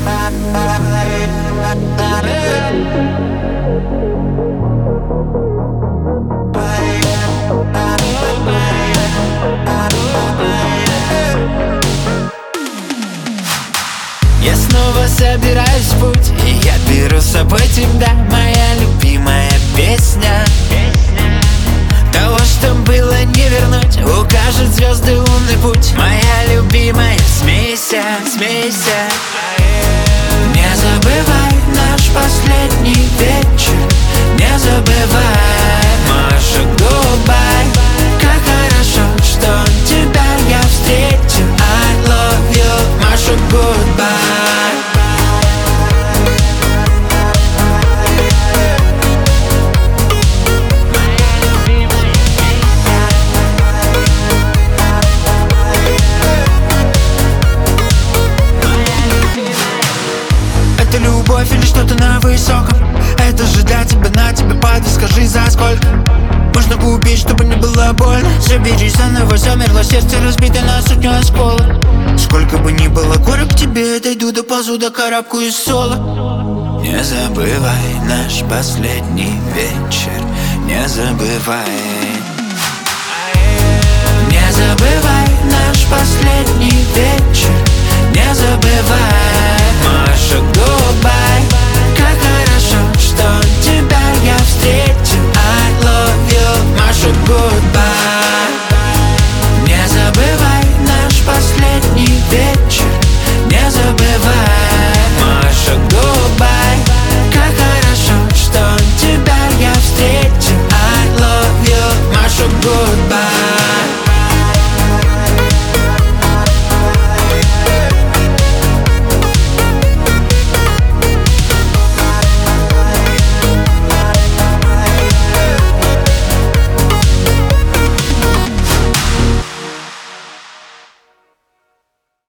Я снова собираюсь в путь, и я беру с собой тебя. Моя любимая песня. Того, что было, не вернуть. Укажет звезды лунный путь. Моя любимая, смейся, смейся. Не забывай наш последний вечер. Не забывай, Маша, goodbye. Как хорошо, что тебя я встретил. I love you, Маша, goodbye. Это любовь или что-то на высоком? Это же для тебя, на тебе падает, скажи за сколько? Можно купить, чтобы не было больно. Забери заново, замерло сердце, разбито на сотню осколок. Сколько бы ни было горок, к тебе дойду, доползу, докарабкаюсь соло. Не забывай наш последний вечер. Не забывай. Не забывай наш последний вечер.